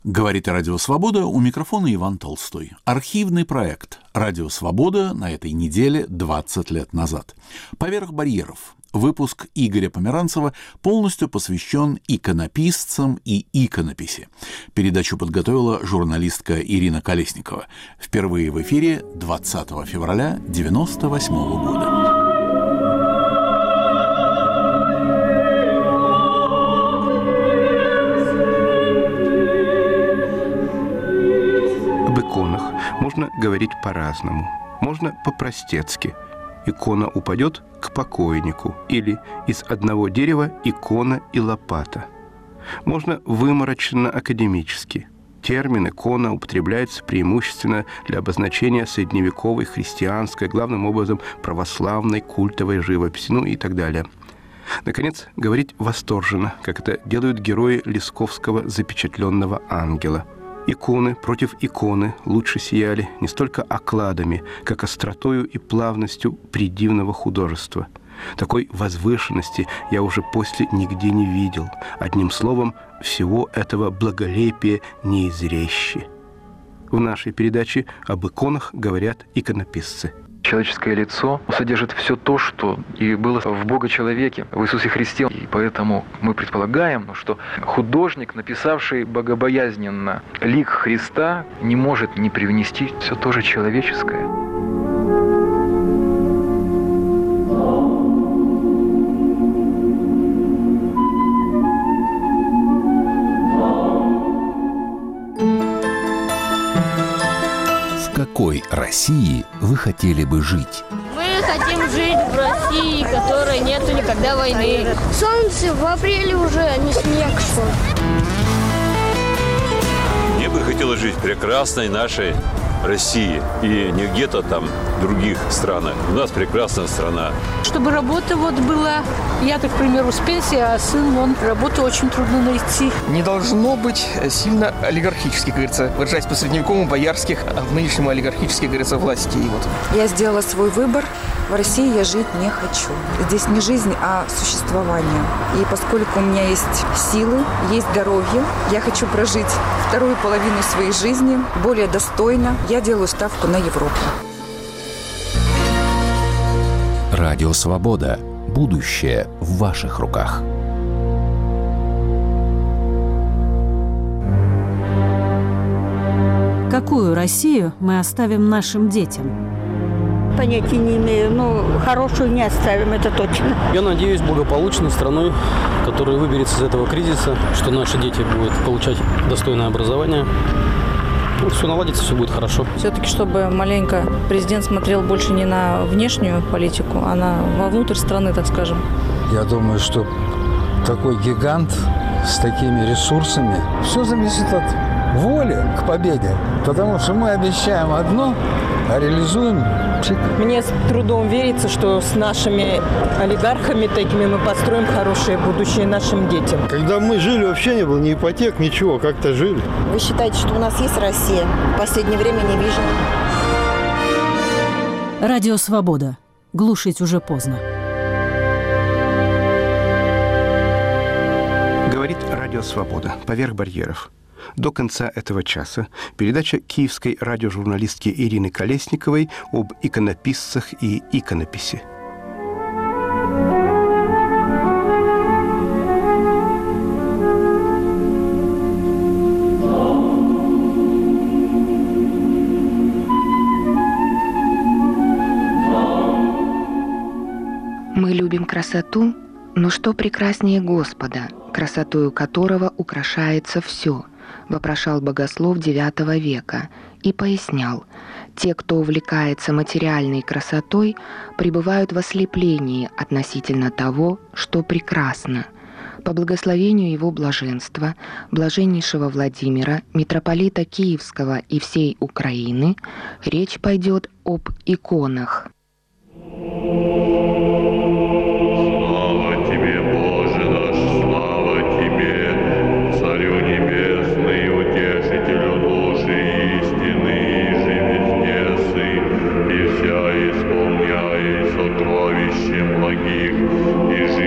Говорит Радио Свобода, у микрофона Иван Толстой. Архивный проект «Радио Свобода» на этой неделе 20 лет назад. «Поверх барьеров». Выпуск Игоря Померанцева полностью посвящен иконописцам и иконописи. Передачу подготовила журналистка Ирина Колесникова. Впервые в эфире 20 февраля 1998 года. Об иконах можно говорить по-разному. Можно по-простецки. Икона упадет к покойнику. Или из одного дерева икона и лопата. Можно выморочно-академически. Термин «икона» употребляется преимущественно для обозначения средневековой христианской, главным образом православной культовой живописи, и так далее. Наконец, говорить восторженно, как это делают герои Лесковского «Запечатленного ангела». Иконы против иконы лучше сияли не столько окладами, как остротою и плавностью придивного художества. Такой возвышенности я уже после нигде не видел. Одним словом, всего этого благолепия не изрещи. В нашей передаче об иконах говорят иконописцы. Человеческое лицо содержит все то, что и было в Бога-человеке, в Иисусе Христе. И поэтому мы предполагаем, что художник, написавший богобоязненно лик Христа, не может не привнести все то же человеческое. В какой России вы хотели бы жить? Мы хотим жить в России, в которой нету никогда войны. Солнце в апреле уже, а не снег шел. Мне бы хотелось жить в прекрасной нашей России и не где-то там в других странах. У нас прекрасная страна. Чтобы работа была, я, так, к примеру, с пенсии, а сын, работу очень трудно найти. Не должно быть сильно олигархических, как говорится, выражаясь по средневековому, боярских, а в нынешнем олигархических, как говорится, властей. Я сделала свой выбор. В России я жить не хочу. Здесь не жизнь, а существование. И поскольку у меня есть силы, есть здоровье, я хочу прожить вторую половину своей жизни более достойно. Я делаю ставку на Европу. Радио Свобода. Будущее в ваших руках. Какую Россию мы оставим нашим детям? Понятия не имею, хорошую не оставим, это точно. Я надеюсь, благополучной страной, которая выберется из этого кризиса, что наши дети будут получать достойное образование. Все наладится, все будет хорошо. Все-таки, чтобы маленько президент смотрел больше не на внешнюю политику, а вовнутрь страны, так скажем. Я думаю, что такой гигант с такими ресурсами, все зависит от воли к победе. Потому что мы обещаем одно, а реализуем пшик. Мне с трудом верится, что с нашими олигархами такими мы построим хорошее будущее нашим детям. Когда мы жили, вообще не было ни ипотек, ничего, как-то жили. Вы считаете, что у нас есть Россия? В последнее время не вижу. Радио Свобода. Глушить уже поздно. Говорит Радио Свобода. Поверх барьеров. До конца этого часа передача киевской радиожурналистки Ирины Колесниковой об иконописцах и иконописи. Мы любим красоту, но что прекраснее Господа, красотою которого украшается все, вопрошал богослов IX века и пояснял: те, кто увлекается материальной красотой, пребывают в ослеплении относительно того, что прекрасно. По благословению его блаженства, блаженнейшего Владимира, митрополита Киевского и всей Украины, речь пойдет об иконах.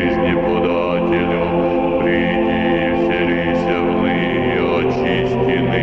Очисти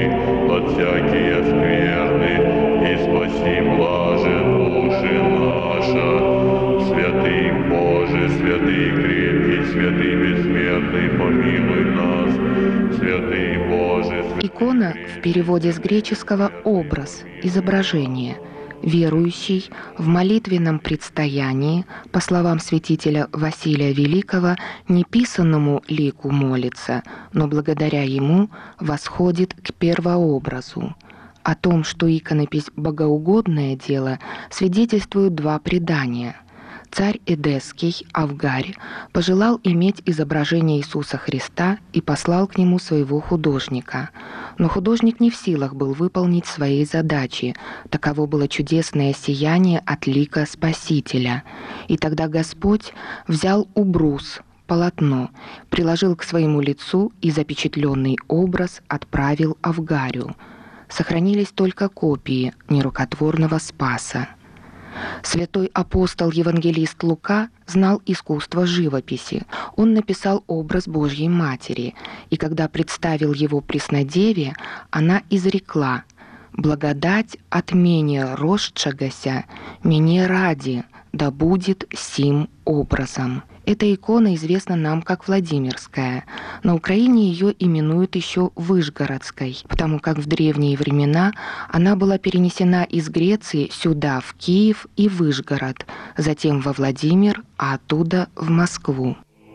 Икона в переводе с греческого «образ», «изображение». Верующий в молитвенном предстоянии, по словам святителя Василия Великого, не писанному лику молится, но благодаря ему восходит к первообразу. О том, что иконопись – богоугодное дело, свидетельствуют два предания. Царь Эдесский, Авгарь, пожелал иметь изображение Иисуса Христа и послал к нему своего художника. Но художник не в силах был выполнить своей задачи. Таково было чудесное сияние от лика Спасителя. И тогда Господь взял убрус, полотно, приложил к своему лицу и запечатленный образ отправил Авгарю. Сохранились только копии нерукотворного Спаса. Святой апостол-евангелист Лука знал искусство живописи. Он написал образ Божьей Матери, и когда представил его Преснодеве, она изрекла: «Благодать от меня росшегося, мне ради, да будет сим образом». Эта икона известна нам как Владимирская. На Украине ее именуют еще Вышгородской, потому как в древние времена она была перенесена из Греции сюда, в Киев и Вышгород, затем во Владимир, а оттуда в Москву.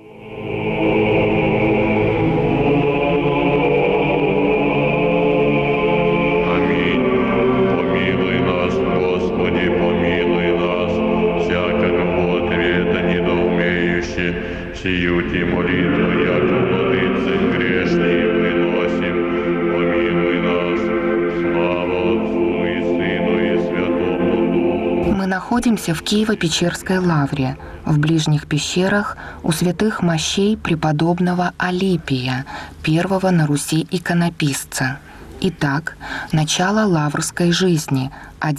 Сию молитву, яко владыцы грешные выносим, помилуй нас, слава Отцу и Сыну и Святому Духу. Мы находимся в Киево-Печерской лавре, в ближних пещерах у святых мощей преподобного Алипия, первого на Руси иконописца. Итак, начало лаврской жизни,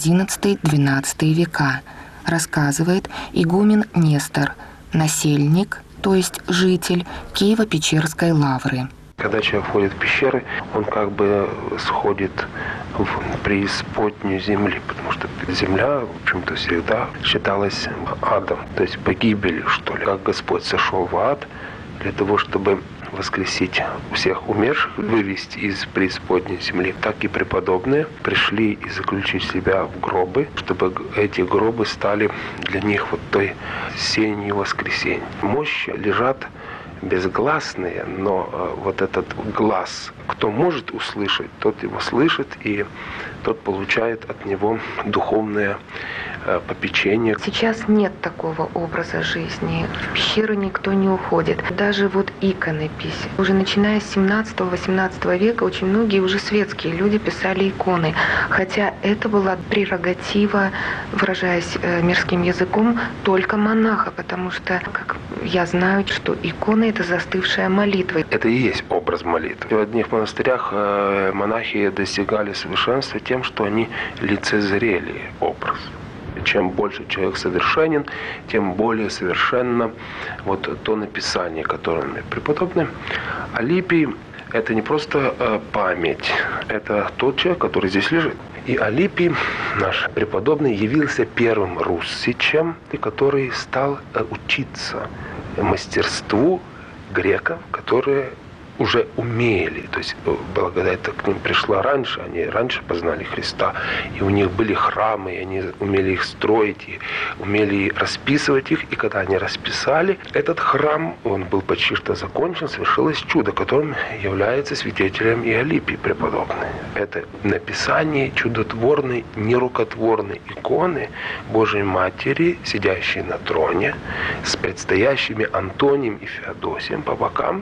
XI-XII века, рассказывает игумен Нестор, насельник, то есть житель Киево-Печерской лавры. Когда человек входит в пещеры, он как бы сходит в преисподнюю земли, потому что земля, в общем-то, всегда считалась адом, то есть погибелью, что ли. Как Господь сошел в ад для того, чтобы воскресить всех умерших, вывести из преисподней земли, так и преподобные пришли и заключили себя в гробы, чтобы эти гробы стали для них вот той сенью воскресения. Мощи лежат безгласные, но вот этот глаз, кто может услышать, тот его слышит, и тот получает от него духовное попечение. Сейчас нет такого образа жизни. В пещеры никто не уходит. Даже вот иконопись. Уже начиная с 17-18 века очень многие уже светские люди писали иконы. Хотя это была прерогатива, выражаясь мирским языком, только монаха, потому что, как я знаю, что икона — это застывшая молитва. Это и есть образ молитвы. В одних монастырях монахи достигали совершенства тем, что они лицезрели образ. Чем больше человек совершенен, тем более совершенно вот то написание, которое преподобный Алипий. Это не просто память, это тот человек, который здесь лежит. И Алипий, наш преподобный, явился первым руссичем, который стал учиться мастерству греков, которые уже умели, то есть благодать к ним пришла раньше, они раньше познали Христа, и у них были храмы, и они умели их строить, и умели расписывать их, и когда они расписали этот храм, он был почти что закончен, совершилось чудо, которым является свидетелем и Алипий преподобный. Это написание чудотворной, нерукотворной иконы Божьей Матери, сидящей на троне, с предстоящими Антонием и Феодосием по бокам,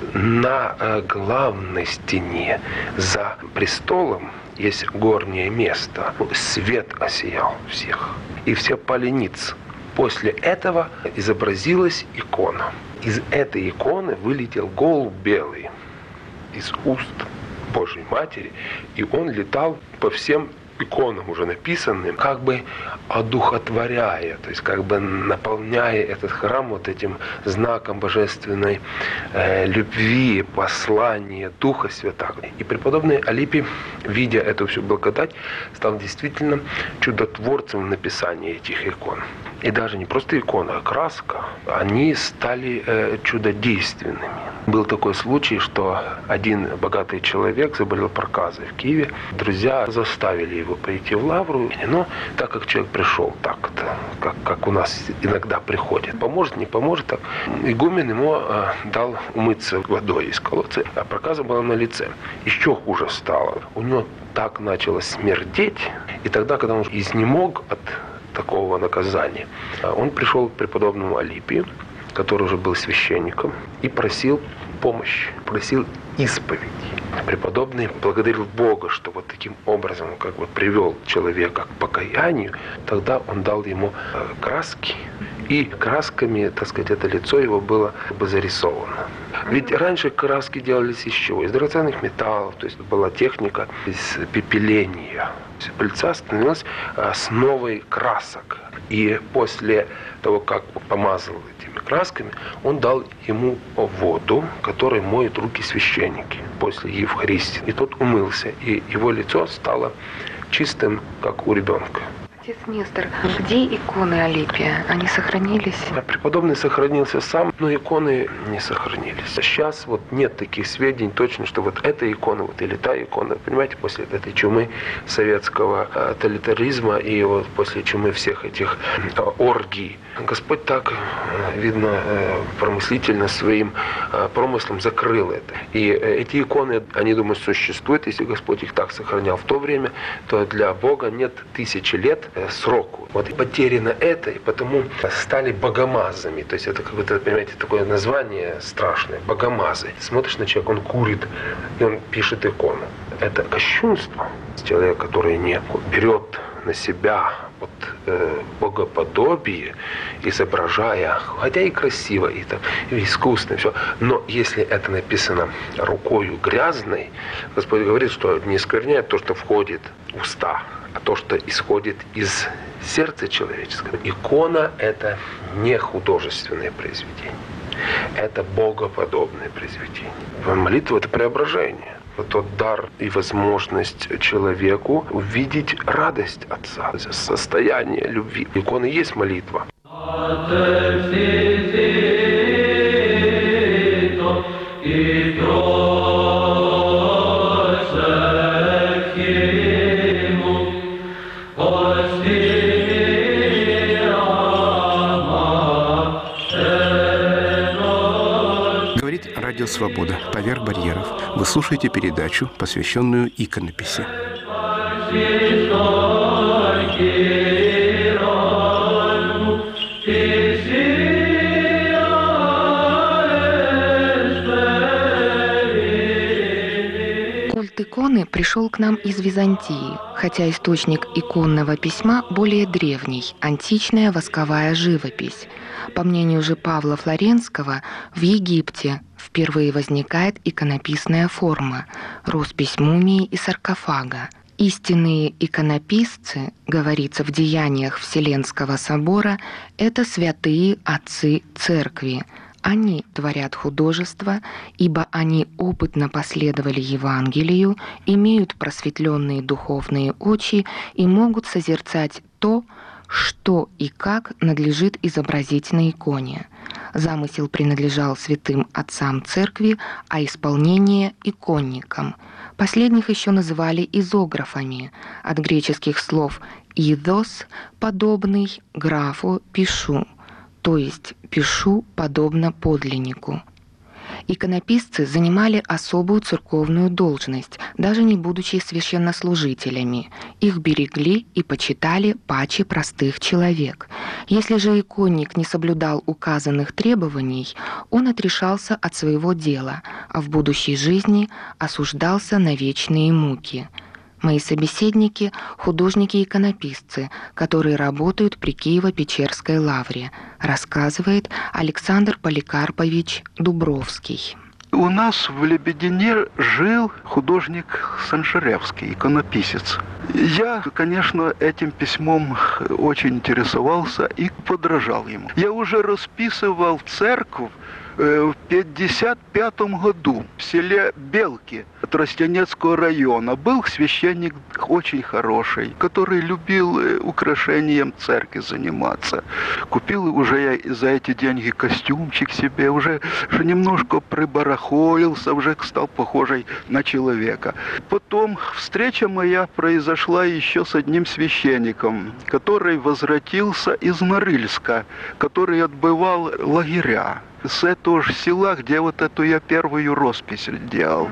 на главной стене за престолом есть горнее место. Свет осиял всех, и все пали ниц. После этого изобразилась икона. Из этой иконы вылетел голубь белый из уст Божьей Матери, и он летал по всем иконам уже написанным, как бы одухотворяя, то есть как бы наполняя этот храм вот этим знаком божественной любви, послания Духа Святаго. И преподобный Алипий, видя эту всю благодать, стал действительно чудотворцем в написании этих икон. И даже не просто икона, а краска, они стали чудодейственными. Был такой случай, что один богатый человек заболел проказой в Киеве. Друзья заставили его пойти в лавру, но так как человек пришел так-то, как у нас иногда приходит, поможет, не поможет, так игумен ему дал умыться водой из колодца, а проказа была на лице. Еще хуже стало. У него так начало смердеть, и тогда, когда он изнемог от такого наказания, он пришел к преподобному Алипию, который уже был священником, и просил помощи, просил исповеди. Преподобный благодарил Бога, что вот таким образом как бы привел человека к покаянию. Тогда он дал ему краски, и красками, так сказать, это лицо его было бы зарисовано. Ведь раньше краски делались из чего? Из драгоценных металлов, то есть была техника из пепеления. Пыльца становилась основой красок. И после того, как помазал этими красками, он дал ему воду, которой моют руки священники после Евхаристии. И тот умылся, и его лицо стало чистым, как у ребенка. Отец Нестор, где иконы Алипия? Они сохранились? Преподобный сохранился сам, но иконы не сохранились. Сейчас вот нет таких сведений точно, что вот эта икона вот, или та икона. Понимаете, после этой чумы советского тоталитаризма и вот после чумы всех этих оргий, Господь так, видно, промыслительно своим промыслом закрыл это. И эти иконы, они, думаю, существуют. Если Господь их так сохранял в то время, то для Бога нет 1000 лет сроку. Вот и потеряно это, и потому стали богомазами. То есть это какое-то, понимаете, такое название страшное. Богомазы. Смотришь на человека, он курит, и он пишет икону. Это кощунство. Человек, который не берет на себя вот, богоподобие, изображая, хотя и красиво, и, там, и искусно, и все. Но если это написано рукою грязной, Господь говорит, что не скверняет то, что входит в уста, а то, что исходит из сердца человеческого. Икона – это не художественное произведение. Это богоподобное произведение. Молитва – это преображение. Тот дар и возможность человеку увидеть радость Отца, состояние любви. Икона есть молитва. Радио «Свобода». Поверх барьеров. Вы слушаете передачу, посвященную иконописи. Культ иконы пришел к нам из Византии, хотя источник иконного письма более древний, античная восковая живопись. По мнению же Павла Флоренского, в Египте впервые возникает иконописная форма – роспись мумии и саркофага. Истинные иконописцы, говорится в деяниях Вселенского собора, это святые отцы церкви. Они творят художество, ибо они опытно последовали Евангелию, имеют просветленные духовные очи и могут созерцать то, что и как надлежит изобразить на иконе. Замысел принадлежал святым отцам церкви, а исполнение – иконникам. Последних еще называли изографами, от греческих слов «идос» – подобный, графу – пишу, то есть пишу подобно подлиннику. Иконописцы занимали особую церковную должность, даже не будучи священнослужителями. Их берегли и почитали паче простых человек. Если же иконник не соблюдал указанных требований, он отрешался от своего дела, а в будущей жизни осуждался на вечные муки. Мои собеседники – художники-иконописцы, которые работают при Киево-Печерской лавре, рассказывает Александр Поликарпович Дубровский. У нас в Лебедине жил художник Санжаревский, иконописец. Я, конечно, этим письмом очень интересовался и подражал ему. Я уже расписывал церковь в 1955 году в селе Белки Тростянецкого района. Был священник очень хороший, который любил украшением церкви заниматься. Купил уже я за эти деньги костюмчик себе, уже немножко прибарахолился, уже стал похожий на человека. Потом встреча моя произошла еще с одним священником, который возвратился из Норильска, который отбывал лагеря. С этого же села, где вот эту я первую роспись делал.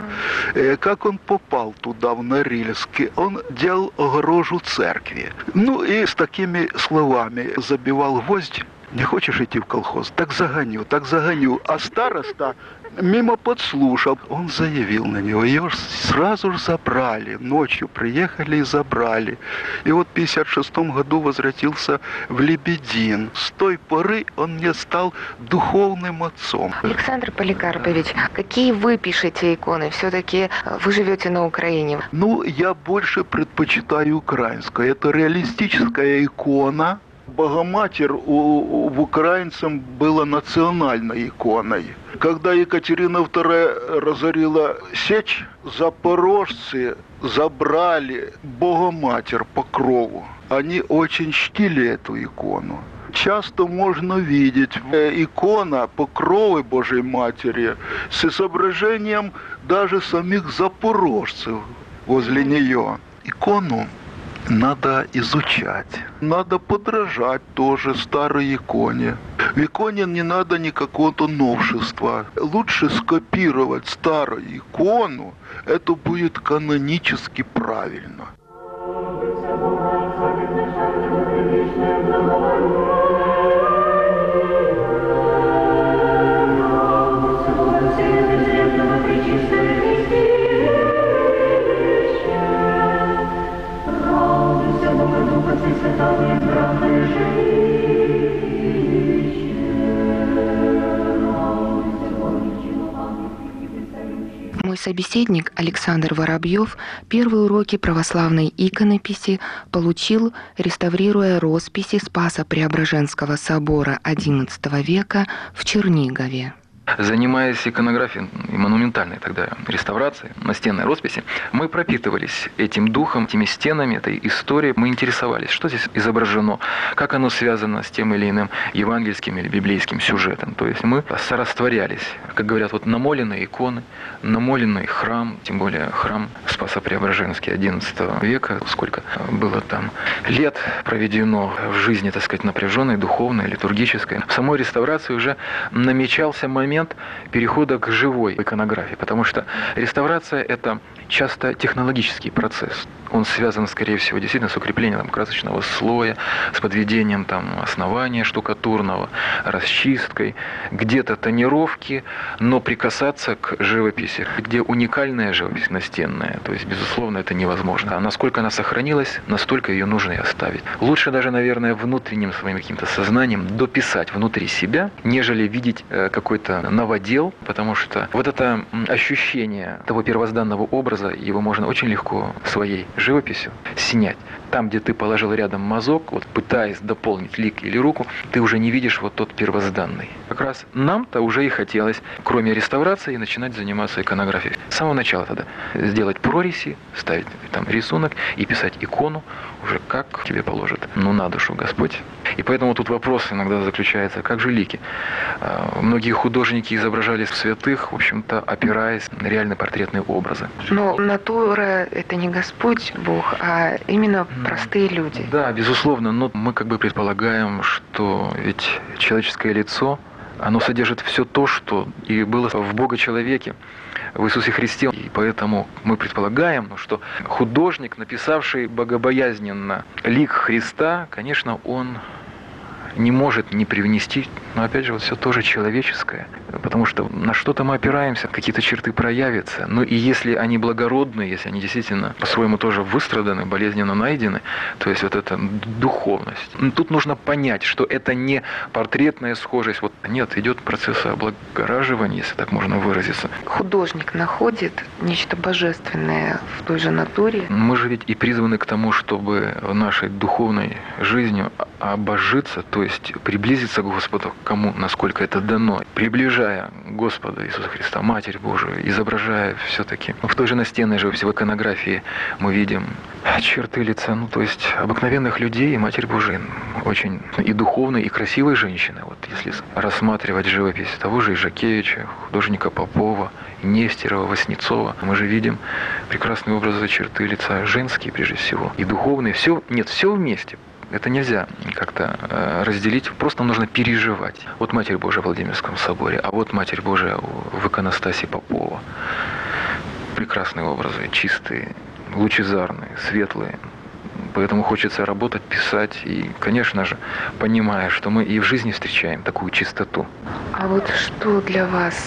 Как он попал туда, в Норильск? Он делал огорожу церкви. Ну и с такими словами забивал гвоздь. Не хочешь идти в колхоз? Так загоню, так загоню. А староста мимо подслушал. Он заявил на него. Ее сразу же забрали. Ночью приехали и забрали. И вот в 1956 году возвратился в Лебедин. С той поры он мне стал духовным отцом. Александр Поликарпович, какие вы пишете иконы? Все-таки вы живете на Украине. Ну, я больше предпочитаю украинскую. Это реалистическая икона. Богоматерь в украинцам была национальной иконой. Когда Екатерина II разорила Сечь, запорожцы забрали Богоматерь Покрову. Они очень чтили эту икону. Часто можно видеть икона Покровы Божьей Матери с изображением даже самих запорожцев возле нее. Икону надо изучать, надо подражать тоже старой иконе. В иконе не надо никакого-то новшества. Лучше скопировать старую икону, это будет канонически правильно. Мой собеседник Александр Воробьев первые уроки православной иконописи получил, реставрируя росписи Спасо-Преображенского собора XI века в Чернигове. Занимаясь иконографией и монументальной тогда реставрацией, настенной росписи, мы пропитывались этим духом, этими стенами, этой историей. Мы интересовались, что здесь изображено, как оно связано с тем или иным евангельским или библейским сюжетом. То есть мы сорастворялись. Как говорят, вот намоленные иконы, намоленный храм, тем более храм Спасо-Преображенский XI века, сколько было там лет проведено в жизни, так сказать, напряженной, духовной, литургической. В самой реставрации уже намечался момент перехода к живой иконографии, потому что реставрация – это часто технологический процесс. Он связан, скорее всего, действительно с укреплением красочного слоя, с подведением основания штукатурного, расчисткой, где-то тонировки, но прикасаться к живописи, где уникальная живопись настенная, то есть, безусловно, это невозможно. А насколько она сохранилась, настолько ее нужно и оставить. Лучше даже, наверное, внутренним своим каким-то сознанием дописать внутри себя, нежели видеть какой-то новодел, потому что вот это ощущение того первозданного образа, его можно очень легко своей живописью снять. Там, где ты положил рядом мазок, вот пытаясь дополнить лик или руку, ты уже не видишь вот тот первозданный. Как раз нам-то уже и хотелось, кроме реставрации, начинать заниматься иконографией. С самого начала тогда сделать прорези, ставить там рисунок и писать икону уже как тебе положит, на душу Господь. И поэтому тут вопрос иногда заключается, как же лики? Многие художники изображали святых, в общем-то, опираясь на реально портретные образы. Но натура – это не Господь Бог, а именно простые люди. Да, безусловно, но мы как бы предполагаем, что ведь человеческое лицо, оно содержит все то, что и было в Бога-человеке, в Иисусе Христе. И поэтому мы предполагаем, что художник, написавший богобоязненно лик Христа, конечно, он не может не привнести, но опять же, вот все тоже человеческое, потому что на что-то мы опираемся, какие-то черты проявятся. Ну и если они благородные, если они действительно по-своему тоже выстраданы, болезненно найдены, то есть вот эта духовность. Тут нужно понять, что это не портретная схожесть. Вот нет, идет процесс облагораживания, если так можно выразиться. Художник находит нечто божественное в той же натуре. Мы же ведь и призваны к тому, чтобы в нашей духовной жизнью обожиться, то есть приблизиться к Господу, кому, насколько это дано, приближая Господа Иисуса Христа, Матерь Божию, изображая все-таки. В той же настенной же, в иконографии мы видим черты лица, то есть обыкновенных людей, и Матерь Божия, очень и духовной, и красивой женщины. Вот если рассматривать живопись того же Ижакевича, художника Попова, Нестерова, Васнецова, мы же видим прекрасные образы, черты лица женские, прежде всего, и духовные. Все вместе. Это нельзя как-то разделить, просто нужно переживать. Вот Матерь Божия в Владимирском соборе, а вот Матерь Божия в иконостасе Попова. Прекрасные образы, чистые, лучезарные, светлые. Поэтому хочется работать, писать и, конечно же, понимая, что мы и в жизни встречаем такую чистоту. А вот что для вас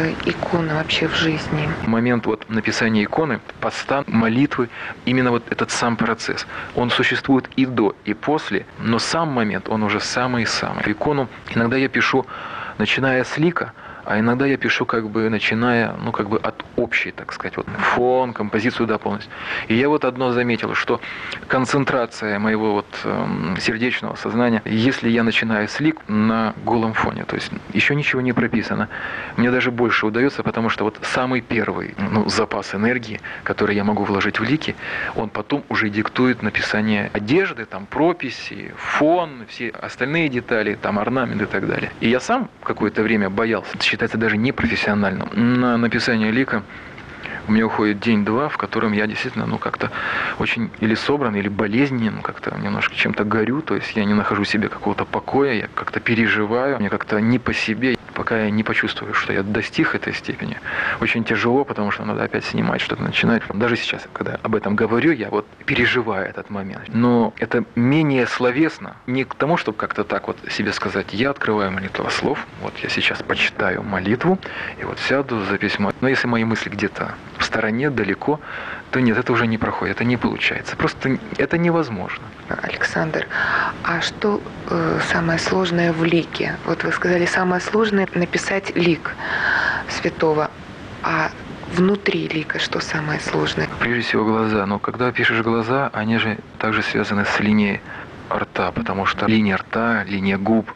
икона вообще в жизни? Момент вот написания иконы, поста, молитвы, именно вот этот сам процесс. Он существует и до, и после, но сам момент, он уже самый-самый. Икону иногда я пишу, начиная с лика, а иногда я пишу, начиная, от общей, так сказать, вот фон, композицию, да, полностью. И я вот одно заметил, что концентрация моего сердечного сознания, если я начинаю с лик на голом фоне, то есть еще ничего не прописано, мне даже больше удается, потому что вот самый первый запас энергии, который я могу вложить в лики, он потом уже диктует написание одежды, там, прописи, фон, все остальные детали, там, орнамент и так далее. И я сам какое-то время боялся, считается даже непрофессиональным. На написание лика у меня уходит день-два, в котором я действительно, как-то очень или собран, или болезненен, как-то немножко чем-то горю, то есть я не нахожу себе какого-то покоя, я как-то переживаю, мне как-то не по себе, пока я не почувствую, что я достиг этой степени. Очень тяжело, потому что надо опять снимать, что-то начинать. Даже сейчас, когда об этом говорю, я переживаю этот момент. Но это менее словесно, не к тому, чтобы как-то так себе сказать, я открываю молитвослов, я сейчас почитаю молитву, и сяду за письмо. Но если мои мысли где-то в стороне, далеко, то нет, это уже не проходит, это не получается. Просто это невозможно. Александр, а что самое сложное в лике? Вот вы сказали, самое сложное написать лик святого, а внутри лика что самое сложное? Прежде всего глаза. Но когда пишешь глаза, они же также связаны с линией рта, потому что линия рта, линия губ,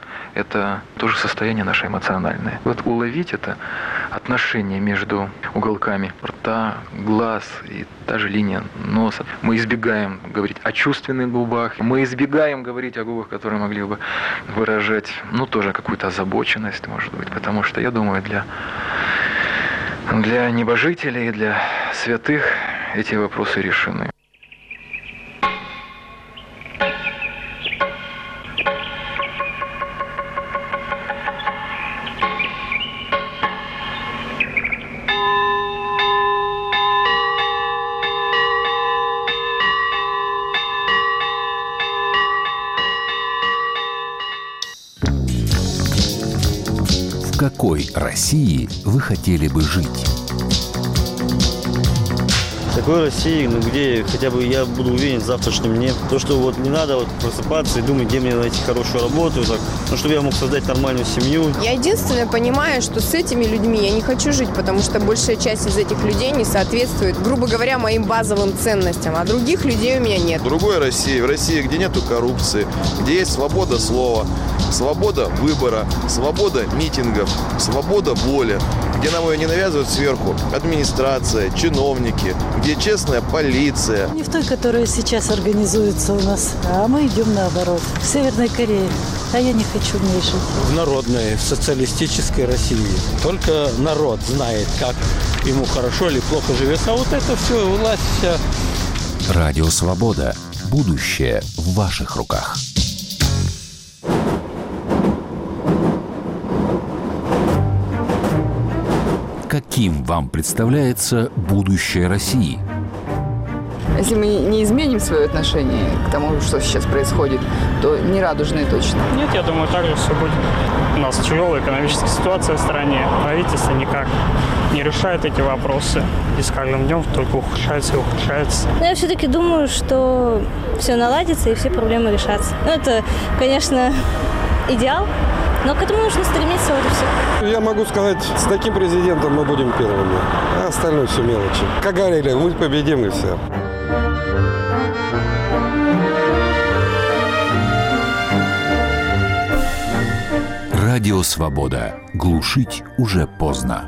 это тоже состояние наше эмоциональное. Уловить это отношение между уголками рта, глаз и та же линия носа. Мы избегаем говорить о чувственных губах, мы избегаем говорить о губах, которые могли бы выражать, тоже какую-то озабоченность, может быть, потому что, я думаю, для небожителей, для святых эти вопросы решены. В какой России вы хотели бы жить? В такой России, где хотя бы я буду уверен в завтрашнем дне. То, что не надо просыпаться и думать, где мне найти хорошую работу, чтобы я мог создать нормальную семью. Я единственное понимаю, что с этими людьми я не хочу жить, потому что большая часть из этих людей не соответствует, грубо говоря, моим базовым ценностям, а других людей у меня нет. В другой России, в России, где нету коррупции, где есть свобода слова, свобода выбора, свобода митингов, свобода воли, где нам ее не навязывают сверху администрация, чиновники, где честная полиция. Не в той, которая сейчас организуется у нас, а мы идем наоборот. В Северной Корее. А я не хочу в ней жить. В народной, в социалистической России. Только народ знает, как ему хорошо или плохо живется. А вот это все, власть вся. Радио «Свобода». Будущее в ваших руках. Каким вам представляется будущее России? Если мы не изменим свое отношение к тому, что сейчас происходит, то не радужное точно. Нет, я думаю, так же все будет. У нас тяжелая экономическая ситуация в стране. Правительство никак не решает эти вопросы. И с каждым днем только ухудшается и ухудшается. Но я все-таки думаю, что все наладится и все проблемы решатся. Ну, это, конечно, идеал, но к этому нужно стремиться, вот и все. Я могу сказать, с таким президентом мы будем первыми, а остальное все мелочи. Как говорили, мы победим и все. Радио «Свобода». Глушить уже поздно.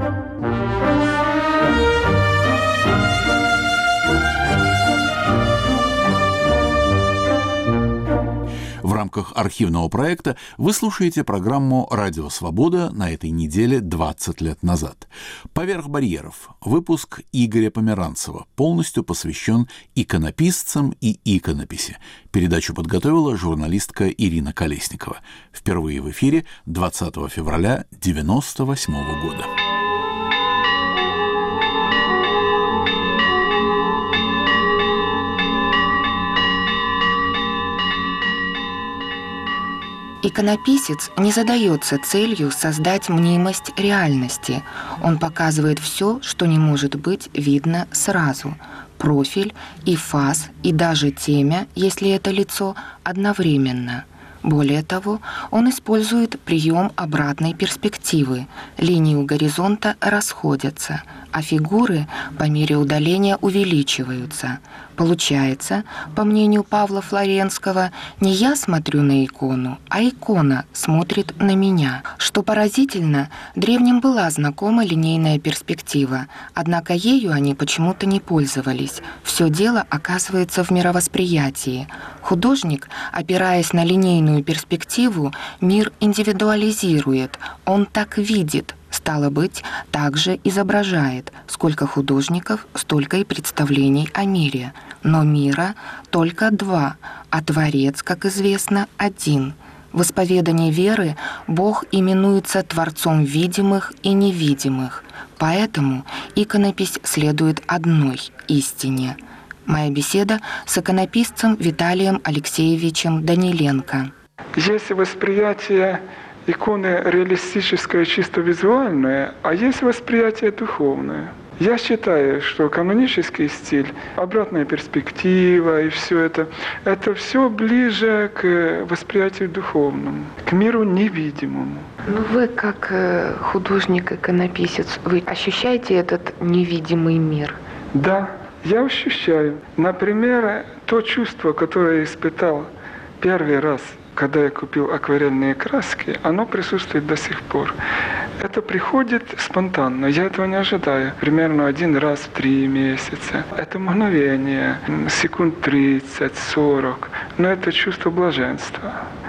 В рамках архивного проекта вы слушаете программу «Радио Свобода» на этой неделе 20 лет назад. «Поверх барьеров» — выпуск Игоря Померанцева, полностью посвящен иконописцам и иконописи. Передачу подготовила журналистка Ирина Колесникова. Впервые в эфире 20 февраля 1998 года. Иконописец не задается целью создать мнимость реальности. Он показывает все, что не может быть видно сразу. Профиль и фас, и даже темя, если это лицо, одновременно. Более того, он использует прием обратной перспективы. Линии у горизонта расходятся, а фигуры по мере удаления увеличиваются. Получается, по мнению Павла Флоренского, не я смотрю на икону, а икона смотрит на меня. Что поразительно, древним была знакома линейная перспектива, однако ею они почему-то не пользовались. Все дело оказывается в мировосприятии. Художник, опираясь на линейную перспективу, мир индивидуализирует, он так видит. Стало быть, также изображает. Сколько художников, столько и представлений о мире. Но мира только два, а Творец, как известно, один. В исповедании веры Бог именуется Творцом видимых и невидимых. Поэтому иконопись следует одной истине. Моя беседа с иконописцем Виталием Алексеевичем Даниленко. Есть восприятие иконы реалистическое, чисто визуальное, а есть восприятие духовное. Я считаю, что канонический стиль, обратная перспектива и все это все ближе к восприятию духовному, к миру невидимому. Ну вы, как художник-иконописец, вы ощущаете этот невидимый мир? Да, я ощущаю. Например, то чувство, которое я испытал первый раз, когда я купил акварельные краски, оно присутствует до сих пор. Это приходит спонтанно, я этого не ожидаю. Примерно один раз в 3 месяца. Это мгновение, секунд 30-40, но это чувство блаженства.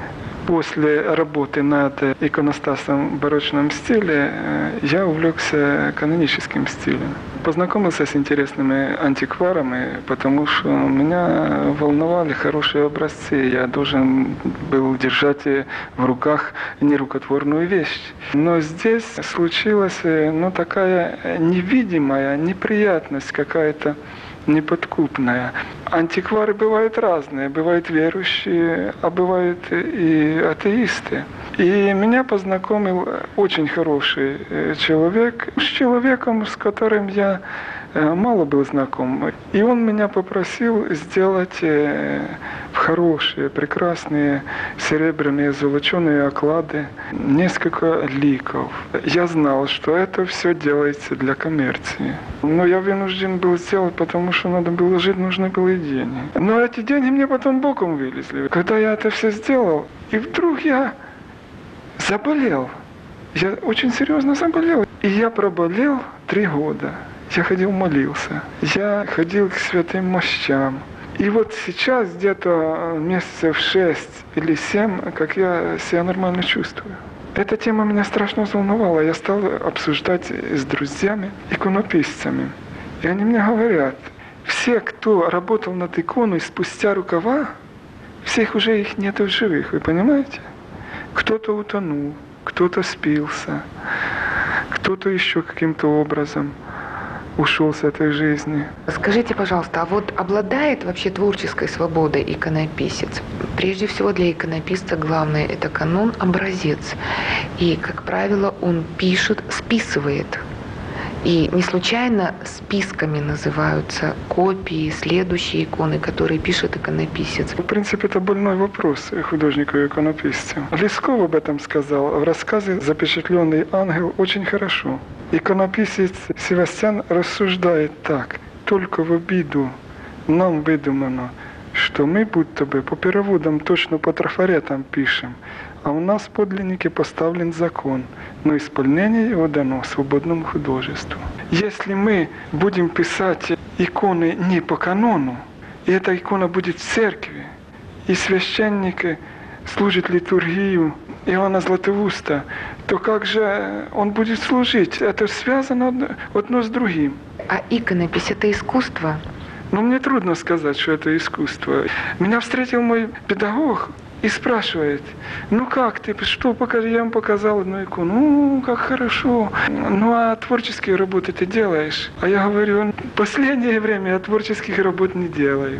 После работы над иконостасом в барочном стиле я увлекся каноническим стилем. Познакомился с интересными антикварами, потому что меня волновали хорошие образцы. Я должен был держать в руках нерукотворную вещь. Но здесь случилась такая невидимая неприятность какая-то, неподкупная. Антиквары бывают разные, бывают верующие, а бывают и атеисты. И меня познакомил очень хороший человек, с человеком, с которым я мало был знаком. И он меня попросил сделать хорошие, прекрасные серебряные золоченые оклады, несколько ликов. Я знал, что это все делается для коммерции. Но я вынужден был сделать, потому что надо было жить, нужны были деньги. Но эти деньги мне потом боком вылезли. Когда я это все сделал, и вдруг я заболел. Я очень серьезно заболел. И я проболел 3 года. Я ходил, молился. Я ходил к святым мощам. И вот сейчас, где-то месяцев 6 или 7, как я себя нормально чувствую. Эта тема меня страшно взволновала. Я стал обсуждать с друзьями, иконописцами. И они мне говорят, все, кто работал над иконой спустя рукава, всех уже их нет в живых, вы понимаете? Кто-то утонул, кто-то спился, кто-то еще каким-то образом. ушел с этой жизни. Скажите, пожалуйста, а вот обладает вообще творческой свободой иконописец? Прежде всего для иконописца главное – это канон, образец. И, как правило, он пишет, списывает. И не случайно списками называются копии, следующие иконы, которые пишет иконописец. В принципе, это больной вопрос художнику и иконописцу. Лесков об этом сказал. В рассказе «Запечатленный ангел» очень хорошо. Иконописец Севастьян рассуждает так. «Только в обиду нам выдумано, что мы будто бы по переводам точно по трафаретам пишем, а у нас в подлиннике поставлен закон, но исполнение его дано свободному художеству». Если мы будем писать иконы не по канону, и эта икона будет в церкви, и священник служит литургию Иоанна Златоуста, то как же он будет служить? Это связано одно с другим. А иконопись – это искусство? Ну, мне трудно сказать, что это искусство. Меня встретил мой педагог и спрашивает: ну как ты, что покажи? Я ему показал одну икону. Ну, как хорошо. Ну, а творческие работы ты делаешь? А я говорю: в последнее время я творческих работ не делаю.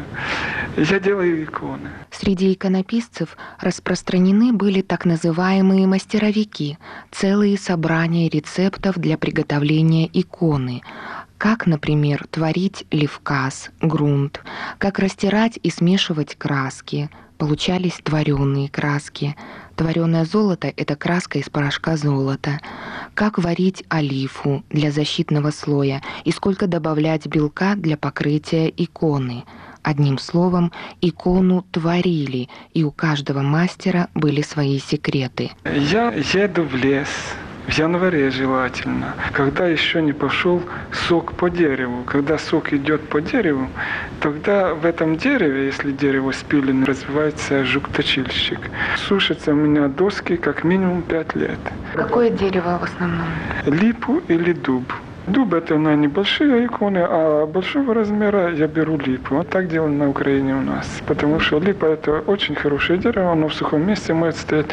Я делаю иконы. Среди иконописцев распространены были так называемые мастеровики, целые собрания рецептов для приготовления иконы. Как, например, творить левказ, грунт, как растирать и смешивать краски. Получались творёные краски. Творёное золото – это краска из порошка золота. Как варить олифу для защитного слоя и сколько добавлять белка для покрытия иконы. Одним словом, икону творили, и у каждого мастера были свои секреты. Я еду в лес. В январе желательно, когда еще не пошел сок по дереву. Когда сок идет по дереву, тогда в этом дереве, если дерево спилено, развивается жук-точильщик. Сушатся у меня доски как минимум 5 лет. Какое дерево в основном? Липу или дуб. Дуб – это на небольшие иконы, а большого размера я беру липу. Вот так делаем на Украине у нас. Потому что липа – это очень хорошее дерево, оно в сухом месте может стоять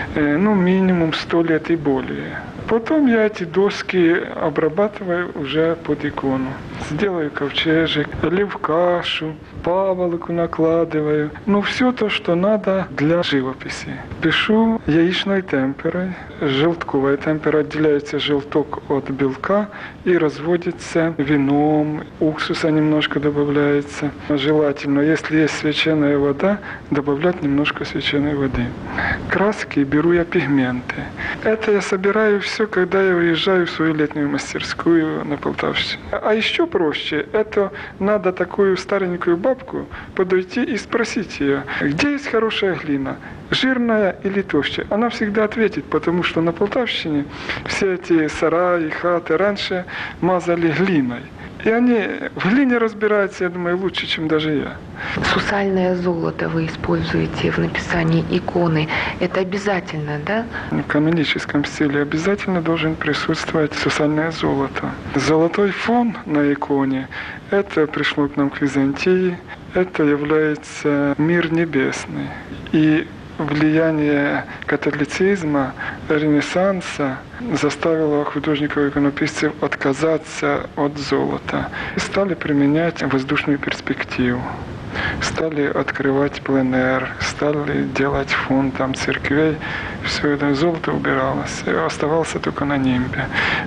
минимум 100 лет и более. Потом я эти доски обрабатываю уже под икону. Сделаю ковчежек, левкашу, паволоку накладываю. Все то, что надо для живописи. Пишу яичной темперой. Желтковая темпера отделяется желток от белка и разводится вином. Уксуса немножко добавляется. Желательно, если есть священная вода, добавлять немножко священной воды. Краски беру я пигменты. Это я собираю все, когда я уезжаю в свою летнюю мастерскую на Полтавщине. А еще проще, это надо такую старенькую бабку подойти и спросить ее, где есть хорошая глина, жирная или толще. Она всегда ответит, потому что на Полтавщине все эти сараи, хаты раньше мазали глиной. И они в глине разбираются, я думаю, лучше, чем даже я. Сусальное золото вы используете в написании иконы. Это обязательно, да? В каноническом стиле обязательно должен присутствовать сусальное золото. Золотой фон на иконе – это пришло к нам к Византии. Это является мир небесный. И влияние католицизма, Ренессанса заставило художников-иконописцев отказаться от золота. Стали применять воздушную перспективу. Стали открывать пленэр, стали делать фон церквей. Все это золото убиралось, оставался только на нимбе.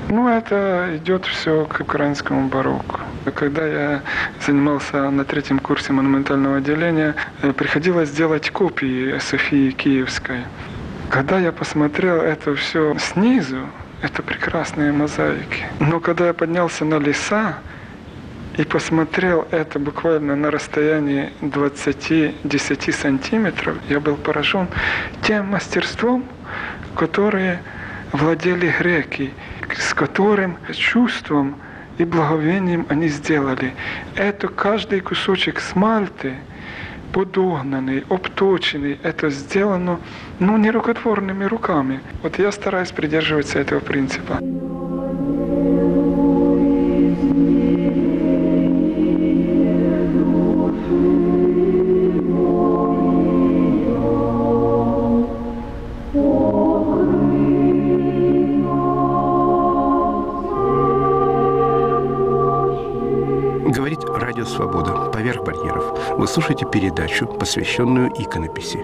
Это идет все к украинскому барокко. Когда я занимался на 3-м курсе монументального отделения, приходилось делать копии Софии Киевской. Когда я посмотрел это все снизу, это прекрасные мозаики. Но когда я поднялся на леса и посмотрел это буквально на расстоянии 20-10 сантиметров, я был поражен тем мастерством, которое владели греки, с которым чувством и благовением они сделали. Это каждый кусочек смальты, подогнанный, обточенный, это сделано нерукотворными руками. Вот я стараюсь придерживаться этого принципа. свобода. Поверх барьеров. Вы слушаете передачу, посвященную иконописи.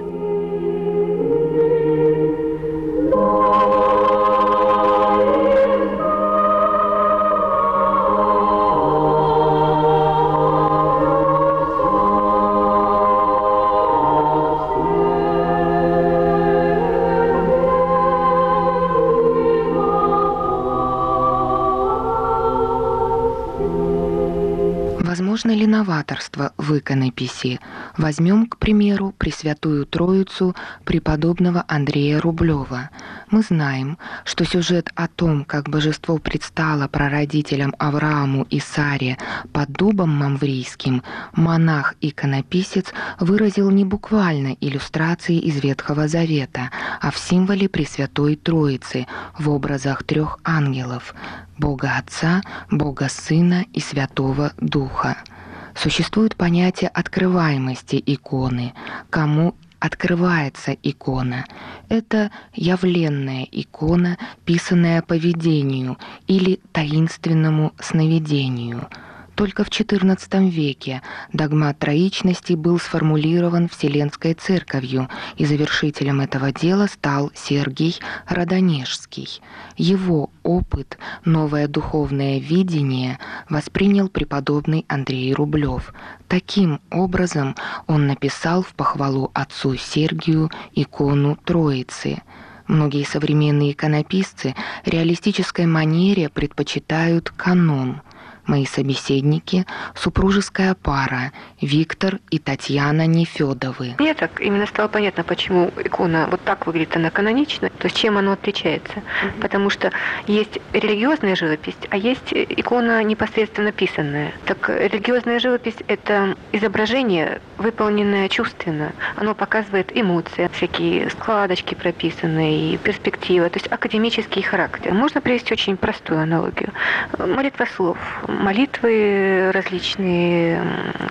Возможно ли новаторство в иконописи? Возьмем, к примеру, Пресвятую Троицу преподобного Андрея Рублева. Мы знаем, что сюжет о том, как божество предстало прародителям Аврааму и Саре под дубом мамврийским, монах-иконописец выразил не буквально иллюстрации из Ветхого Завета, а в символе Пресвятой Троицы в образах 3 ангелов – Бога Отца, Бога Сына и Святого Духа. Существует понятие открываемости иконы. Кому открывается икона? Это явленная икона, писанная по видению или таинственному сновидению. Только в XIV веке догмат троичности был сформулирован Вселенской Церковью, и завершителем этого дела стал Сергий Радонежский. Его опыт, новое духовное видение воспринял преподобный Андрей Рублев. Таким образом он написал в похвалу отцу Сергию икону Троицы. Многие современные иконописцы реалистической манере предпочитают канон. Мои собеседники – супружеская пара Виктор и Татьяна Нефёдовы. Мне так именно стало понятно, почему икона вот так выглядит, она канонична, то есть чем она отличается. Потому что есть религиозная живопись, а есть икона непосредственно писанная. Так религиозная живопись – это изображение, выполненное чувственно. Оно показывает эмоции, всякие складочки прописанные, и перспектива, то есть академический характер. Можно привести очень простую аналогию. Молитва слов. Молитвы различные,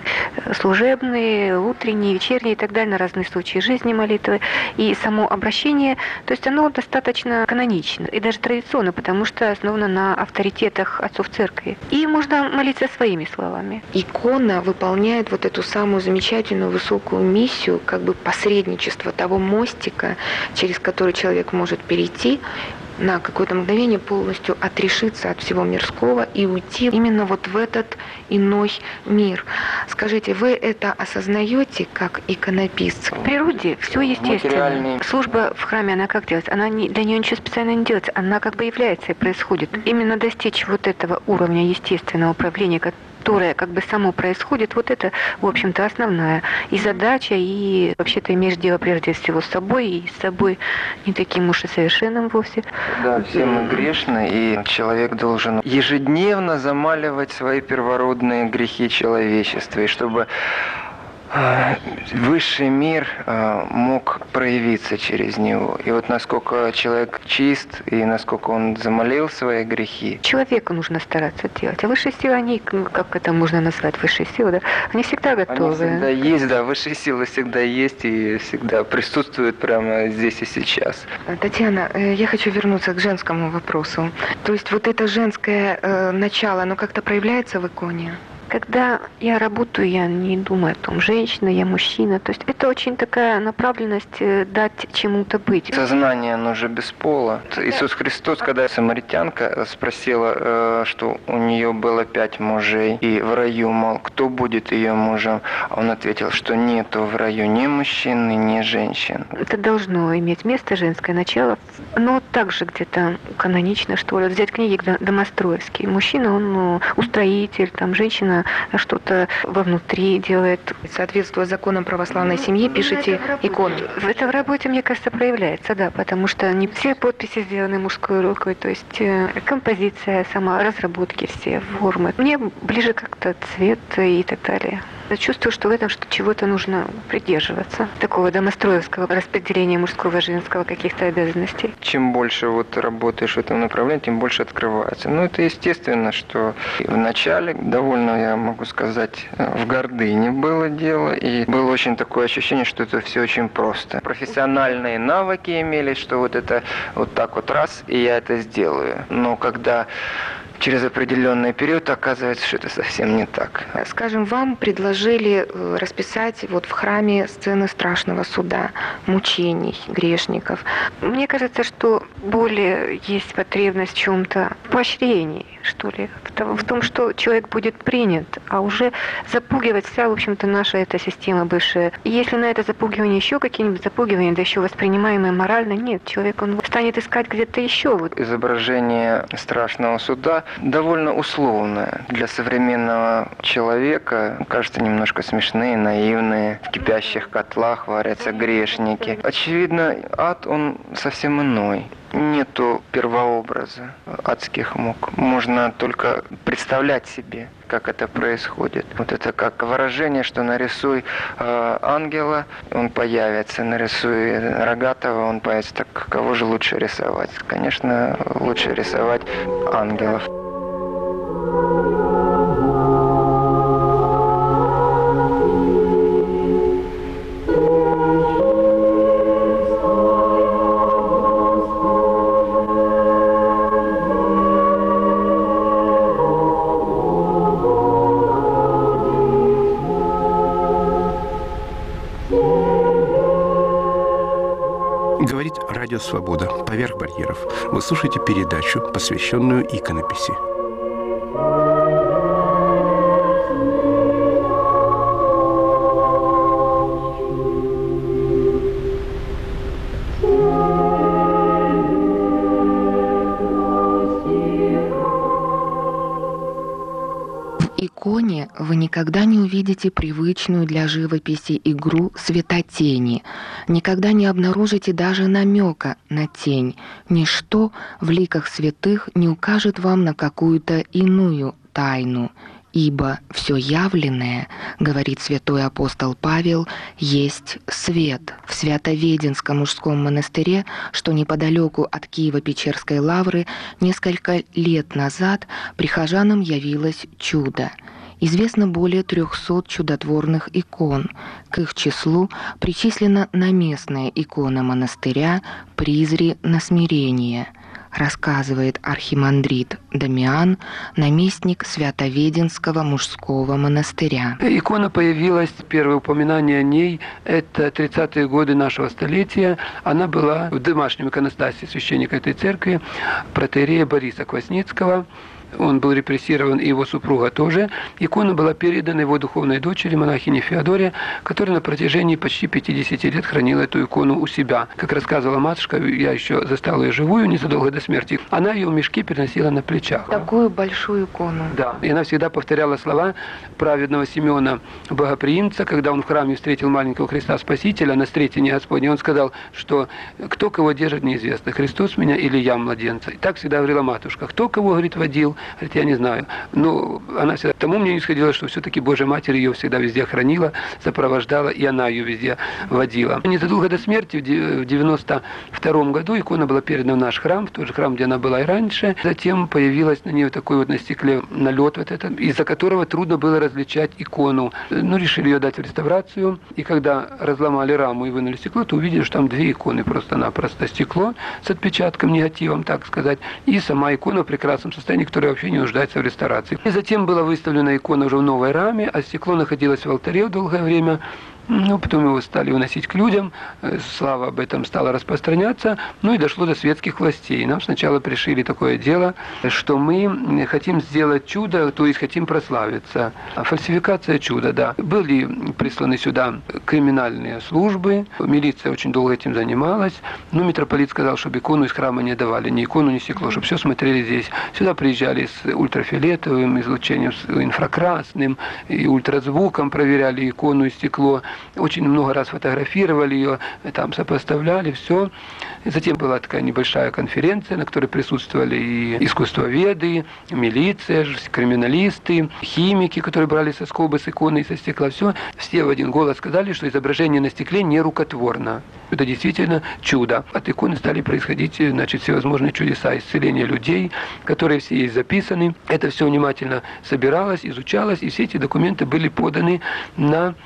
служебные, утренние, вечерние и так далее, на разные случаи жизни молитвы. И само обращение, то есть оно достаточно канонично и даже традиционно, потому что основано на авторитетах отцов церкви. И можно молиться своими словами. Икона выполняет вот эту самую замечательную высокую миссию, как бы посредничество того мостика, через который человек может перейти, на какое-то мгновение полностью отрешиться от всего мирского и уйти именно вот в этот иной мир. Скажите, вы это осознаете как иконописец? В природе все естественно. Служба в храме, она как делается? Она для нее ничего специально не делается. Она как бы является и происходит. Именно достичь вот этого уровня естественного управления, которое как бы само происходит, вот это, в общем-то, основная и задача, и вообще-то имеешь дело прежде всего с собой, и с собой не таким уж и совершенным вовсе. Да, все мы грешны, и человек должен ежедневно замаливать свои первородные грехи человечества, и чтобы высший мир мог проявиться через него. И вот насколько человек чист, и насколько он замолил свои грехи. Человеку нужно стараться делать. А высшие силы, они, как это можно назвать, высшие силы, да, они всегда готовы. Они всегда есть, да, высшие силы всегда есть и всегда присутствуют прямо здесь и сейчас. Татьяна, я хочу вернуться к женскому вопросу. То есть вот это женское начало, оно как-то проявляется в иконе? Когда я работаю, я не думаю о том, женщина, я мужчина. То есть это очень такая направленность дать чему-то быть. Сознание, оно же без пола. Иисус Христос, когда самаритянка спросила, что у нее было 5 мужей, и в раю, мол, кто будет ее мужем, он ответил, что нету в раю ни мужчины, ни женщин. Это должно иметь место, женское начало, но также где-то канонично, что ли. Взять книги Домостроевский. Мужчина, он устроитель, там, женщина что-то вовнутри делает. Соответствуя законам православной семьи, пишете иконы. Это в работе, мне кажется, проявляется, да, потому что не все подписи сделаны мужской рукой, то есть композиция сама, разработки все, формы. Мне ближе как-то цвет и так далее. Я чувствую, что в этом чего-то нужно придерживаться. Такого домостроевского распределения мужского и женского каких-то обязанностей. Чем больше вот работаешь в этом направлении, тем больше открывается. Ну, это естественно, что в начале довольно, я могу сказать, в гордыне было дело. И было очень такое ощущение, что это все очень просто. Профессиональные навыки имелись, что вот это вот так вот раз, и я это сделаю. Но когда через определенный период оказывается, что это совсем не так. Скажем, вам предложили расписать вот в храме сцены страшного суда, мучений грешников. Мне кажется, что более есть потребность в чем-то поощрении, что ли, в том, что человек будет принят, а уже запугивать вся, в общем-то, наша эта система бывшая. И если на это запугивание еще какие-нибудь запугивания, да еще воспринимаемые морально, нет, человек, он станет искать где-то еще. Вот. Изображение страшного суда довольно условное. Для современного человека, кажется, немножко смешные, наивные. В кипящих котлах варятся грешники. Очевидно, ад, он совсем иной. Нету первообраза адских мук. Можно только представлять себе, как это происходит. Вот это как выражение, что нарисуй ангела, он появится, нарисуй рогатого, он появится. Так кого же лучше рисовать? Конечно, лучше рисовать ангелов. Говорит Радио Свобода. Поверх барьеров. Вы слушаете передачу, посвященную иконописи. В иконе вы никогда не увидите привычную для живописи игру светотени, никогда не обнаружите даже намека на тень. Ничто в ликах святых не укажет вам на какую-то иную тайну. Ибо все явленное, говорит святой апостол Павел, есть свет. В Свято-Веденском мужском монастыре, что неподалеку от Киево-Печерской лавры, несколько лет назад прихожанам явилось чудо. Известно более 300 чудотворных икон. К их числу причислена наместная икона монастыря «Призри на смирение», рассказывает архимандрит Дамиан, наместник Свято-Веденского мужского монастыря. Икона появилась, первое упоминание о ней, это 30-е годы нашего столетия. Она была в домашнем иконостасе священника этой церкви, протоиерея Бориса Квасницкого. Он был репрессирован, и его супруга тоже. Икона была передана его духовной дочери, монахине Феодоре, которая на протяжении почти 50 лет хранила эту икону у себя. Как рассказывала матушка, я еще застала ее живую, незадолго до смерти. Она ее в мешке переносила на плечах. Такую большую икону. Да, и она всегда повторяла слова праведного Симеона Богоприимца, когда он в храме встретил маленького Христа Спасителя на Встретении Господне. Он сказал, что кто кого держит, неизвестно, Христос меня или я младенца. И так всегда говорила матушка. Кто кого, говорит, водил, говорит, я не знаю. Но она всегда тому мне исходила, что все-таки Божья Матерь ее всегда везде хранила, сопровождала, и она ее везде водила. Незадолго до смерти, в 92 году, икона была передана в наш храм, в тот же храм, где она была и раньше. Затем появилась на ней такой вот на стекле налет, вот этот, из-за которого трудно было различать икону. Ну, решили ее дать в реставрацию, и когда разломали раму и вынули стекло, то увидели, что там две иконы, просто-напросто стекло с отпечатком, негативом, так сказать, и сама икона в прекрасном состоянии, которая вообще не нуждается в реставрации. И затем была выставлена икона уже в новой раме, а стекло находилось в алтаре долгое время. Ну, потом его стали выносить к людям, слава об этом стала распространяться, ну и дошло до светских властей. Нам сначала пришили такое дело, что мы хотим сделать чудо, то есть хотим прославиться. Фальсификация чуда, да. Были присланы сюда криминальные службы, милиция очень долго этим занималась, но митрополит сказал, чтобы икону из храма не давали, ни икону, ни стекло, чтобы все смотрели здесь. Сюда приезжали с ультрафиолетовым излучением, с инфракрасным и ультразвуком, проверяли икону и стекло. Очень много раз фотографировали ее, там сопоставляли, все. И затем была такая небольшая конференция, на которой присутствовали и искусствоведы, и милиция, криминалисты, химики, которые брали со скобы, с иконы и со стекла. Все в один голос сказали, что изображение на стекле не рукотворно. Это действительно чудо. От иконы стали происходить, значит, всевозможные чудеса, исцеления людей, которые все есть записаны. Это все внимательно собиралось, изучалось, и все эти документы были поданы на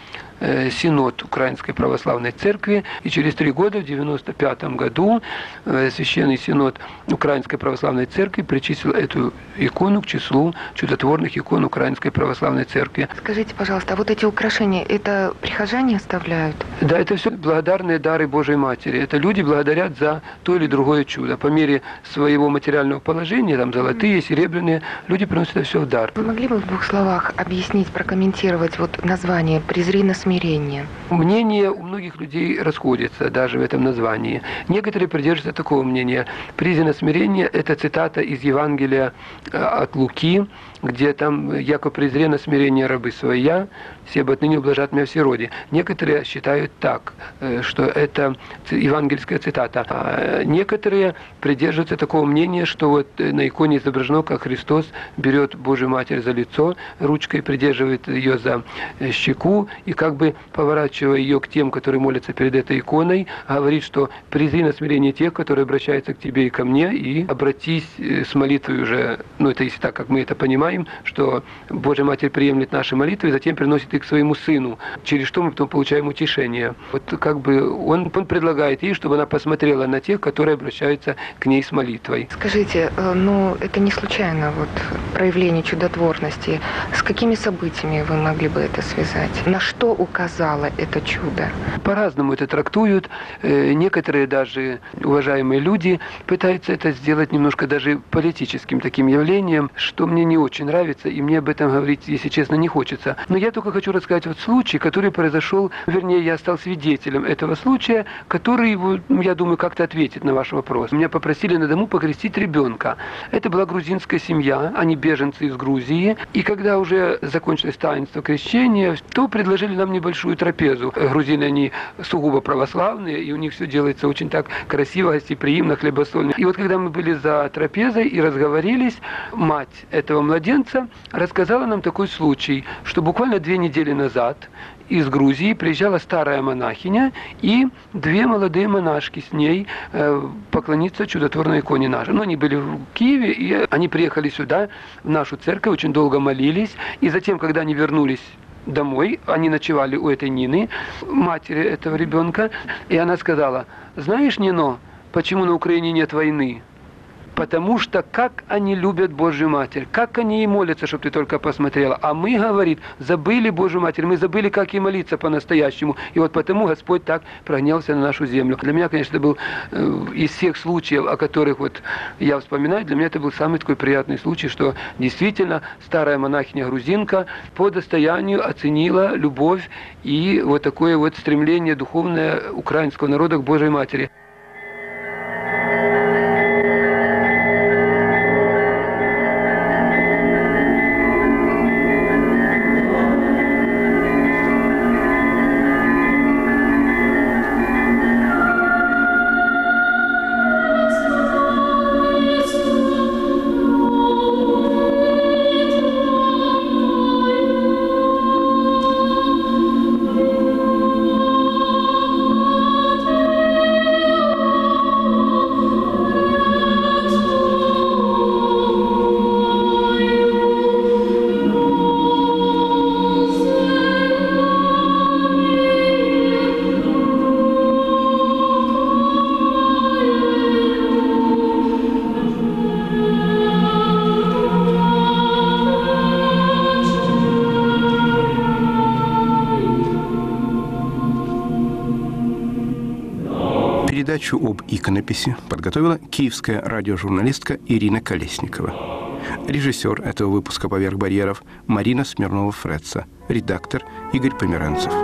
Синод Украинской Православной Церкви, и через 3 года, в 1995 году, Священный Синод Украинской Православной Церкви причислил эту икону к числу чудотворных икон Украинской Православной Церкви. Скажите, пожалуйста, а вот эти украшения, это прихожане оставляют? Да, это все благодарные дары Божьей Матери. Это люди благодарят за то или другое чудо. По мере своего материального положения, там золотые, серебряные, люди приносят это все в дар. Вы могли бы в 2 словах объяснить, прокомментировать вот название «Презри на смирение»? Мнения у многих людей расходятся даже в этом названии. Некоторые придерживаются такого мнения. «Презри на смирение» – это цитата из Евангелия от Луки, где там «Яко презре на смирение рабы своя, все бы отныне ублажат меня все роди». Некоторые считают так, что это евангельская цитата. А некоторые придерживаются такого мнения, что вот на иконе изображено, как Христос берет Божию Матерь за лицо, ручкой придерживает ее за щеку и как бы поворачивая ее к тем, которые молятся перед этой иконой, говорит, что презри на смирение тех, которые обращаются к тебе и ко мне, и обратись с молитвой уже, ну это если так, как мы это понимаем, что Божья Матерь приемлет наши молитвы и затем приносит их к своему Сыну, через что мы потом получаем утешение. Вот как бы он предлагает ей, чтобы она посмотрела на тех, которые обращаются к ней с молитвой. Скажите, ну это не случайно вот проявление чудотворности. С какими событиями вы могли бы это связать? На что указало это чудо? По-разному это трактуют. Некоторые даже уважаемые люди пытаются это сделать немножко даже политическим таким явлением, что мне не очень нравится, и мне об этом говорить, если честно, не хочется. Но я только хочу рассказать вот случай, который произошел, вернее, я стал свидетелем этого случая, который, я думаю, как-то ответит на ваш вопрос. Меня попросили на дому покрестить ребенка. Это была грузинская семья, они беженцы из Грузии, и когда уже закончилось таинство крещения, то предложили нам небольшую трапезу. Грузины, они сугубо православные, и у них все делается очень так красиво, гостеприимно, хлебосольно. И вот когда мы были за трапезой и разговорились, мать этого младенца рассказала нам такой случай, что буквально 2 недели назад из Грузии приезжала старая монахиня и 2 молодые монашки с ней поклониться чудотворной иконе нашей. Но они были в Киеве, и они приехали сюда, в нашу церковь, очень долго молились. И затем, когда они вернулись домой, они ночевали у этой Нины, матери этого ребенка, и она сказала: «Знаешь, Нино, почему на Украине нет войны? Потому что как они любят Божью Матерь, как они ей молятся, чтобы ты только посмотрела. А мы, говорит, забыли Божью Матерь, мы забыли, как ей молиться по-настоящему. И вот потому Господь так прогневался на нашу землю». Для меня, конечно, это был из всех случаев, о которых вот я вспоминаю, для меня это был самый такой приятный случай, что действительно старая монахиня-грузинка по достоянию оценила любовь и вот такое вот стремление духовное украинского народа к Божьей Матери. Передачу об иконописи подготовила киевская радиожурналистка Ирина Колесникова. Режиссер этого выпуска «Поверх барьеров» Марина Смирнова-Фреца. Редактор Игорь Померанцев.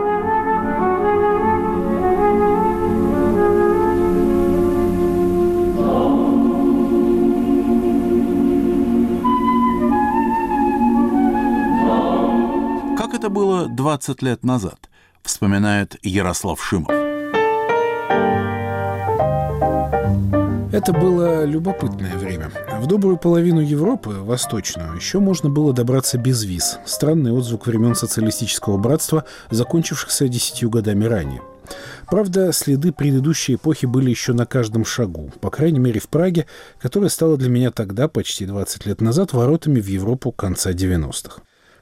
Как это было 20 лет назад, вспоминает Ярослав Шимов. Это было любопытное время. В добрую половину Европы, восточную, еще можно было добраться без виз. Странный отзвук времен социалистического братства, закончившихся 10 годами ранее. Правда, следы предыдущей эпохи были еще на каждом шагу, по крайней мере в Праге, которая стала для меня тогда, почти 20 лет назад, воротами в Европу конца 90-х.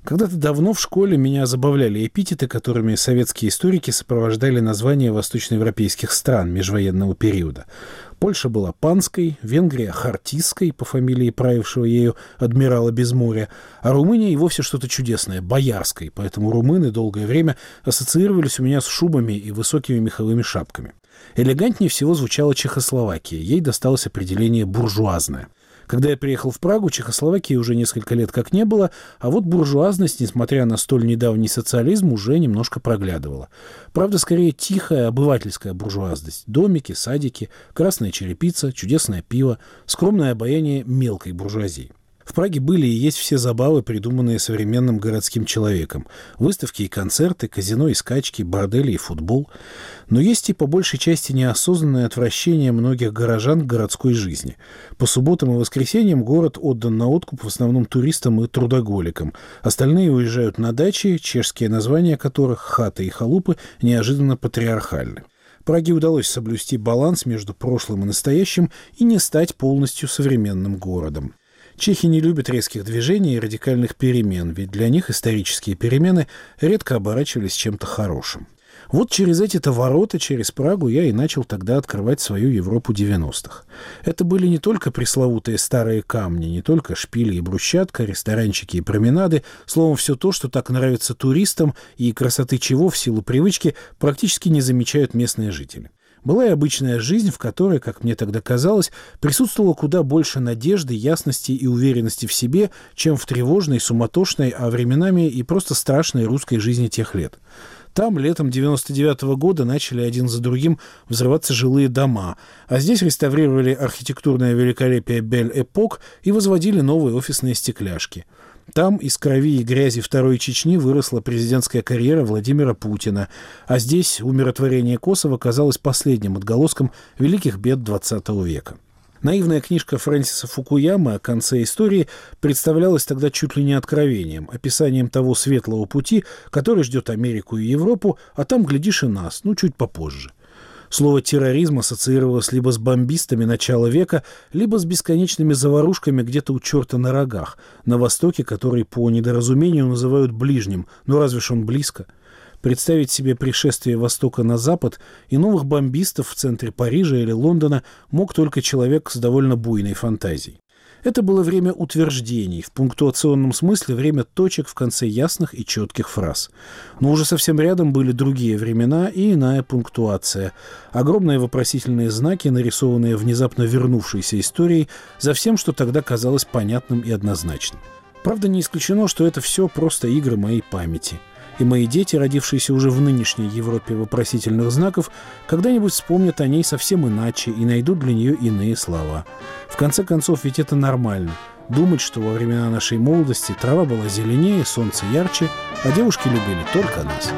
Когда-то давно в школе меня забавляли эпитеты, которыми советские историки сопровождали названия восточноевропейских стран межвоенного периода. Польша была панской, Венгрия — хартистской, по фамилии правившего ею адмирала Безморья, а Румыния и вовсе что-то чудесное — боярской, поэтому румыны долгое время ассоциировались у меня с шубами и высокими меховыми шапками. Элегантнее всего звучала Чехословакия, ей досталось определение «буржуазная». Когда я приехал в Прагу, Чехословакии уже несколько лет как не было, а вот буржуазность, несмотря на столь недавний социализм, уже немножко проглядывала. Правда, скорее тихая обывательская буржуазность. Домики, садики, красная черепица, чудесное пиво, скромное обаяние мелкой буржуазии. В Праге были и есть все забавы, придуманные современным городским человеком. Выставки и концерты, казино и скачки, бордели и футбол. Но есть и по большей части неосознанное отвращение многих горожан к городской жизни. По субботам и воскресеньям город отдан на откуп в основном туристам и трудоголикам. Остальные уезжают на дачи, чешские названия которых, хаты и халупы, неожиданно патриархальны. Праге удалось соблюсти баланс между прошлым и настоящим и не стать полностью современным городом. Чехи не любят резких движений и радикальных перемен, ведь для них исторические перемены редко оборачивались чем-то хорошим. Вот через эти-то ворота, через Прагу, я и начал тогда открывать свою Европу 90-х. Это были не только пресловутые старые камни, не только шпили и брусчатка, ресторанчики и променады, словом, все то, что так нравится туристам и красоты чего в силу привычки практически не замечают местные жители. Была и обычная жизнь, в которой, как мне тогда казалось, присутствовало куда больше надежды, ясности и уверенности в себе, чем в тревожной, суматошной, а временами и просто страшной русской жизни тех лет. Там летом 99-го года начали один за другим взрываться жилые дома, а здесь реставрировали архитектурное великолепие Бель-Эпок и возводили новые офисные стекляшки. Там из крови и грязи Второй Чечни выросла президентская карьера Владимира Путина, а здесь умиротворение Косово казалось последним отголоском великих бед XX века. Наивная книжка Фрэнсиса Фукуямы о конце истории представлялась тогда чуть ли не откровением, описанием того светлого пути, который ждет Америку и Европу, а там, глядишь, и нас, чуть попозже. Слово «терроризм» ассоциировалось либо с бомбистами начала века, либо с бесконечными заварушками где-то у черта на рогах, на Востоке, который по недоразумению называют ближним, но разве ж он близко? Представить себе пришествие Востока на Запад и новых бомбистов в центре Парижа или Лондона мог только человек с довольно буйной фантазией. Это было время утверждений, в пунктуационном смысле время точек в конце ясных и четких фраз. Но уже совсем рядом были другие времена и иная пунктуация. Огромные вопросительные знаки, нарисованные внезапно вернувшейся историей, за всем, что тогда казалось понятным и однозначным. Правда, не исключено, что это все просто игры моей памяти. И мои дети, родившиеся уже в нынешней Европе вопросительных знаков, когда-нибудь вспомнят о ней совсем иначе и найдут для нее иные слова. В конце концов, ведь это нормально. Думать, что во времена нашей молодости трава была зеленее, солнце ярче, а девушки любили только нас.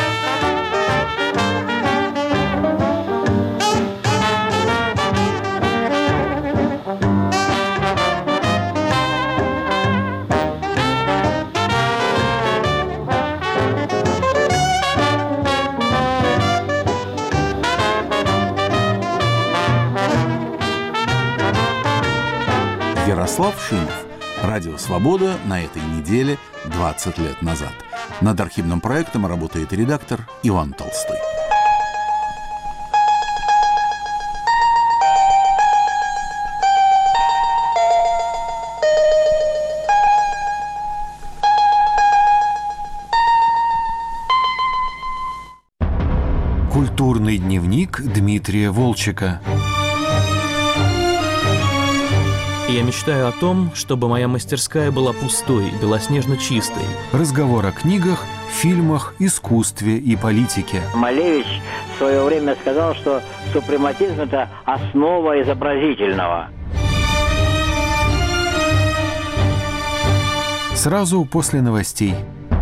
Ярослав Шимов. Радио «Свобода» на этой неделе 20 лет назад. Над архивным проектом работает редактор Иван Толстой. Культурный дневник Дмитрия Волчека. Я мечтаю о том, чтобы моя мастерская была пустой, белоснежно чистой. Разговор о книгах, фильмах, искусстве и политике. Малевич в свое время сказал, что супрематизм – это основа изобразительного. Сразу после новостей.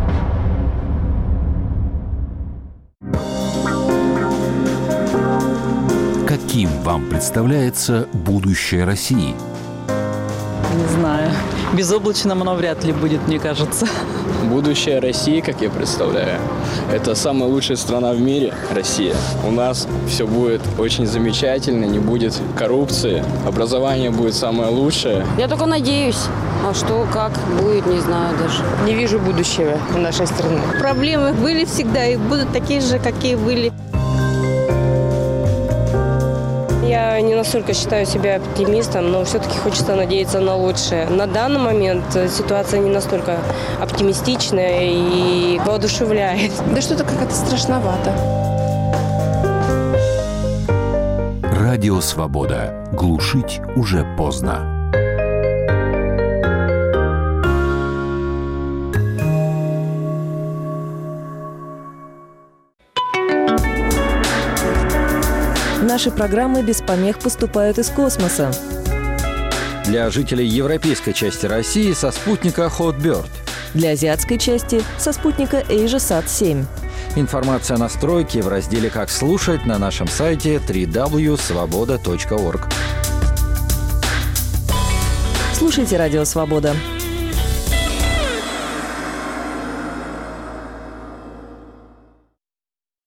Каким вам представляется будущее России? Не знаю. Безоблачным оно вряд ли будет, мне кажется. Будущее России, как я представляю, это самая лучшая страна в мире, Россия. У нас все будет очень замечательно, не будет коррупции, образование будет самое лучшее. Я только надеюсь. А что, как будет, не знаю даже. Не вижу будущего в нашей стране. Проблемы были всегда и будут такие же, какие были. Я не настолько считаю себя оптимистом, но все-таки хочется надеяться на лучшее. На данный момент ситуация не настолько оптимистичная и воодушевляет. Да что-то как-то страшновато. Радио «Свобода». Глушить уже поздно. Наши программы без помех поступают из космоса. Для жителей европейской части России со спутника Hotbird. Для азиатской части со спутника AsiaSat-7. Информация о настройке в разделе «Как слушать» на нашем сайте www.svoboda.org. Слушайте «Радио Свобода».